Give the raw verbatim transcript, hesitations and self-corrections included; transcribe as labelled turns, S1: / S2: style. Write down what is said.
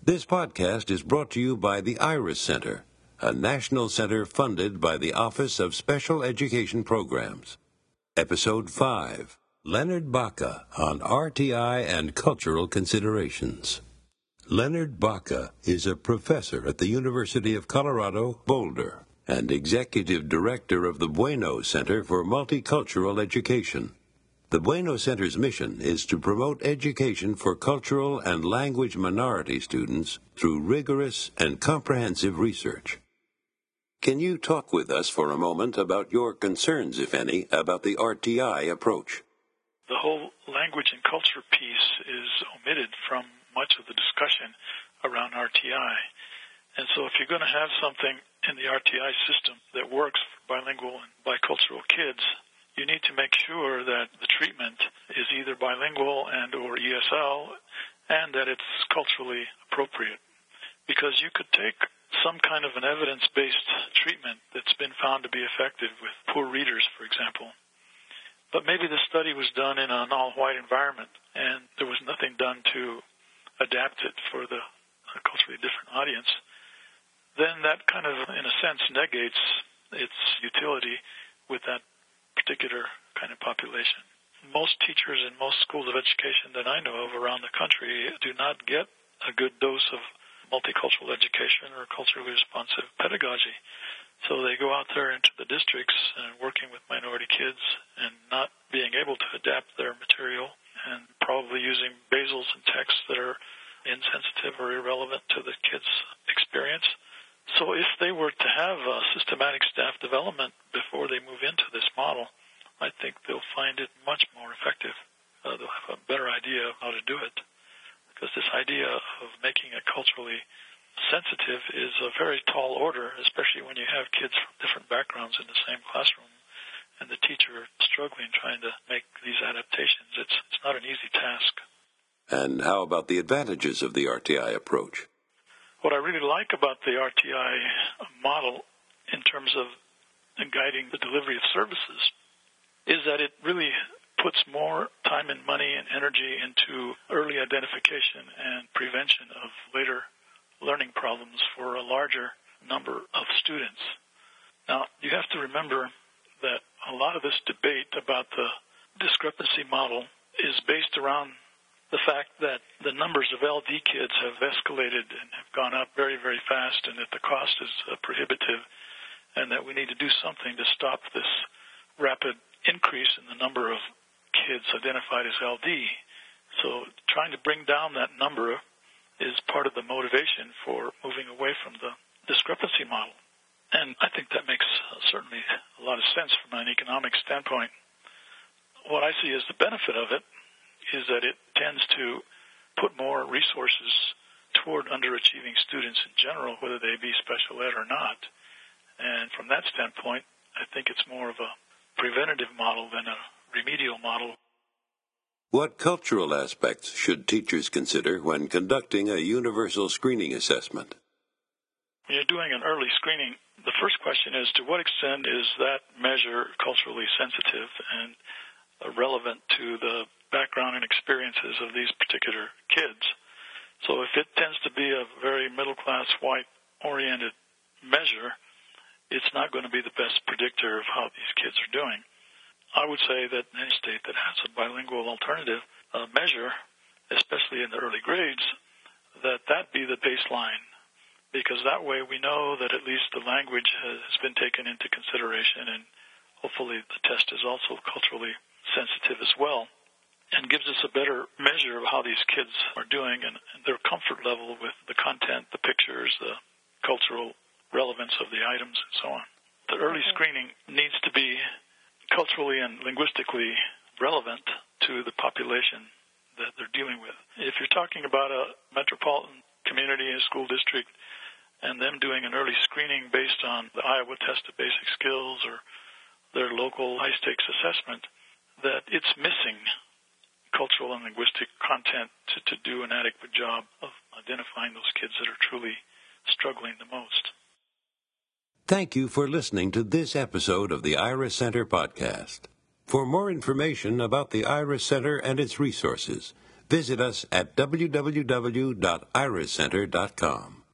S1: This podcast is brought to you by the IRIS Center, a national center funded by the Office of Special Education Programs. Episode five, Leonard Baca on R T I and Cultural Considerations. Leonard Baca is a professor at the University of Colorado, Boulder, and executive director of the Bueno Center for Multicultural Education. The Bueno Center's mission is to promote education for cultural and language minority students through rigorous and comprehensive research. Can you talk with us for a moment about your concerns, if any, about the R T I approach?
S2: The whole language and culture piece is omitted from much of the discussion around R T I. And so if you're going to have something in the R T I system that works for bilingual and bicultural kids, you need to make sure that the treatment is either bilingual and or E S L and that it's culturally appropriate. Because you could take some kind of an evidence-based treatment that's been found to be effective with poor readers, for example. But maybe the study was done in an all-white environment and there was nothing done to adapt it for the culturally different audience. Then that kind of, in a sense, negates its utility with that particular kind of population. Most teachers in most schools of education that I know of around the country do not get a good dose of multicultural education or culturally responsive pedagogy. So they go out there into the districts and working with minority kids and not being able to adapt their material and probably using basals and texts that are insensitive or irrelevant to the kids' experience. So if they were to have a systematic staff development before they move into this model, I think they'll find it much more effective. Uh, they'll have a better idea of how to do it. Because this idea of making it culturally sensitive is a very tall order, especially when you have kids from different backgrounds in the same classroom and the teacher struggling trying to make these adaptations. It's, it's not an easy task.
S1: And how about the advantages of the R T I approach?
S2: What I really like about the R T I model in terms of guiding the delivery of services is that it really puts more time and money and energy into early identification and prevention of later learning problems for a larger number of students. Now, you have to remember that a lot of this debate about the discrepancy model is based around the fact that the numbers of L D kids have escalated and have gone up very, very fast, and that the cost is uh, prohibitive, and that we need to do something to stop this rapid increase in the number of kids identified as L D. So trying to bring down that number is part of the motivation for moving away from the discrepancy model. And I think that makes uh, certainly a lot of sense from an economic standpoint. What I see as the benefit of it is that it tends to put more resources toward underachieving students in general, whether they be special ed or not. And from that standpoint, I think it's more of a preventative model than a remedial model.
S1: What cultural aspects should teachers consider when conducting a universal screening assessment?
S2: When you're doing an early screening, the first question is, to what extent is that measure culturally sensitive and relevant to the background and experiences of these particular kids? So if it tends to be a very middle-class, white-oriented measure, it's not going to be the best predictor of how these kids are doing. I would say that in any state that has a bilingual alternative uh, measure, especially in the early grades, that that be the baseline, because that way we know that at least the language has been taken into consideration, and hopefully the test is also culturally sensitive as well, and gives us a better measure of how these kids are doing and, and their comfort level with the content, the pictures, the cultural relevance of the items, and so on. The early screening needs to be culturally and linguistically relevant to the population that they're dealing with. If you're talking about a metropolitan community, a school district, and them doing an early screening based on the Iowa Test of Basic Skills or their local high-stakes assessment, that it's missing cultural and linguistic content to, to do an adequate job of identifying those kids that are truly struggling the most.
S1: Thank you for listening to this episode of the IRIS Center podcast. For more information about the IRIS Center and its resources, visit us at w w w dot iris center dot com.